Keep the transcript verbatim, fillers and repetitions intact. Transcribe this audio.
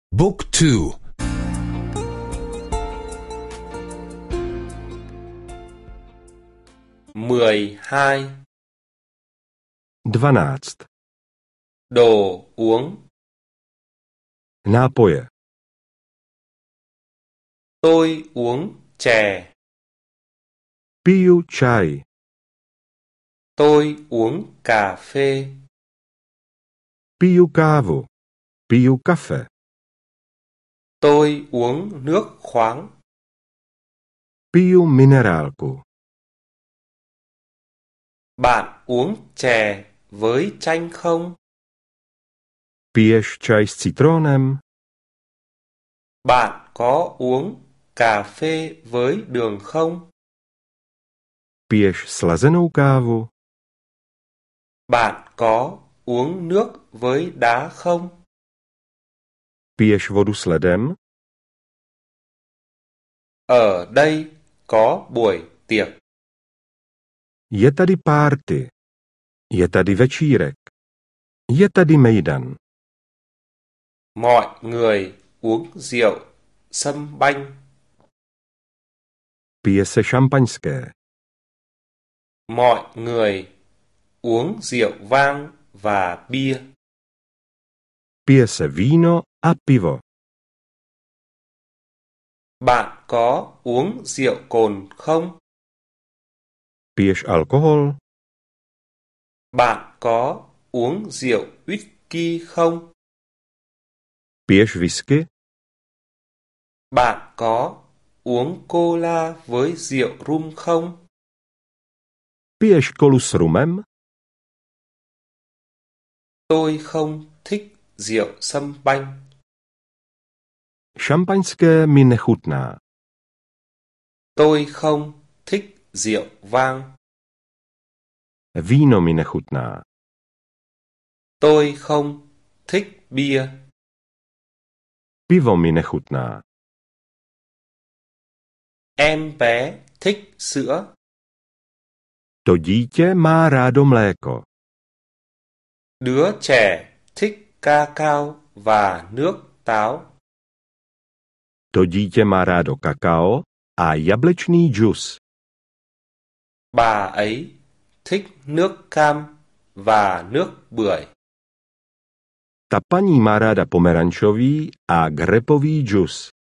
Book two. mười hai. Dvanáct. Đồ uống. Nápoje. Tôi uống chè. Piju čaj. Tôi uống cà phê. Piju kávu. Piju kafe. Tôi uống nước khoáng. Piju minerálku. Bạn uống chè với chanh không? Piješ čaj s citrónem? Bạn có uống cà phê với đường không? Piješ slazenou kávu? Bạn có uống nước với đá không? Piješ vodu s ledem? Ở đây có buổi tiệc. Je tady párty. Je tady večírek. Je tady mejdan. Mọi người uống rượu sâm banh. Pije se šampaňské. Mọi người uống rượu vang và bia. Pije se víno a pivo. Bạn có uống rượu cồn không? Piješ alkohol? Bạn có uống rượu whisky không? Piješ whisky? Bạn có uống cola với rượu rum không? Piješ kolu s rumem? Tôi không thích rượu sâm banh. Šampaňské mi nechutná. Tôi không thích rượu vang. Víno mi nechutná. Tôi không thích bia. Pivo mi nechutná. Em bé thích sữa. To dítě má rádo mléko. Đứa trẻ thích ca cao và nước táo. To dítě má rádo kakao a jablečný džus. Bà ấy thích nước cam và nước bưởi. Ta paní má ráda pomerančový a grepový džus.